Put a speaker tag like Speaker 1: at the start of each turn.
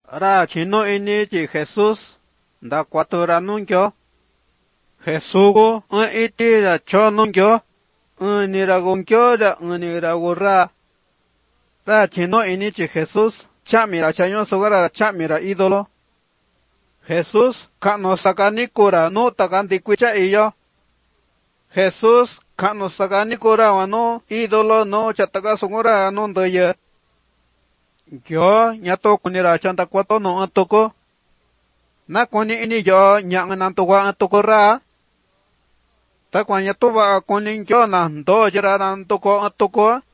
Speaker 1: Ra chino ini chi Jesús da cuatura nungyo. Jesús go iti da cho nungyo. Ni ra gongyo da ni ra gurra. Ra chino ini chi Jesús chamira chaño sugara chamira ídolo. Jesús kano sakanikura no takantikwicha iyo. Jesús kano sakanikura wano ídolo no chataka sungura no ndoye. Yo nyato kunira chanta kwato no antoko. Na kuni ini yo nyang nantuwa antoko ra. Ta kwa nyato wa kuni yo na ndo jira antoko antoko.